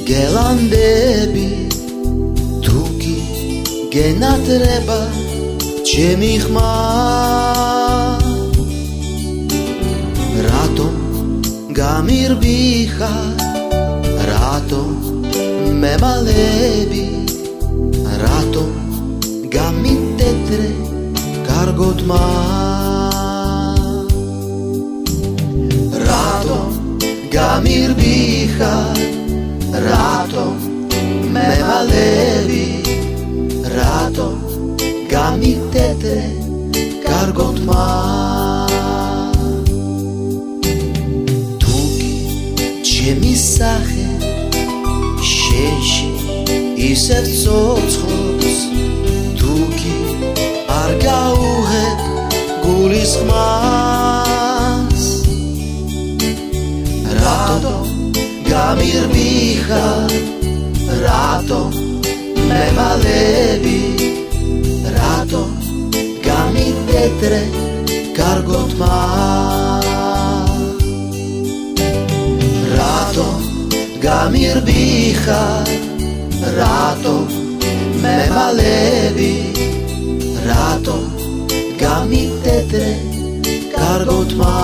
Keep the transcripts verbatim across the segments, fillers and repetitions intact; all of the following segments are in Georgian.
გელანდები თუკი გენატრება ჩემი ხმა რატომ გამირბიხარ რატომ მემალები რატომ გამიტეტრე კარგოდმა რატომ გამირბიხარ რატომ მემალები რატომ გამიტეტრე კარგოდმა თუკი ჩემი სახე შენში ისევ ცოცხლობს თუკი არ გაუღებ გულის ხმას რატომ გამირბიხარ რატომ მემალები რატომ გამიტეტრე კარგოდმა რატომ გამირბიხარ რატომ მემალები რატომ გამიტეტრე კარგოდმა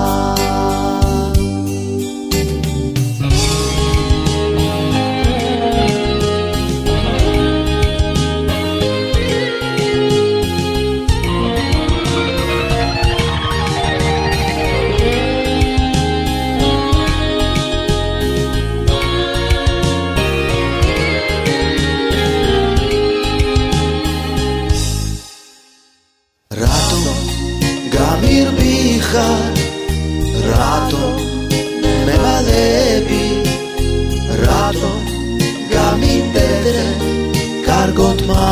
გამირბიხარ რატომ მემალები რატომ გამიტეტრე კარგოდმა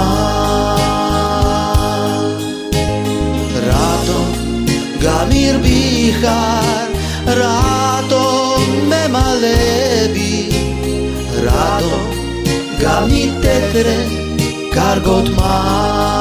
რატომ გამირბიხარ რატომ მემალები რატომ გამიტეტრე კარგოდმა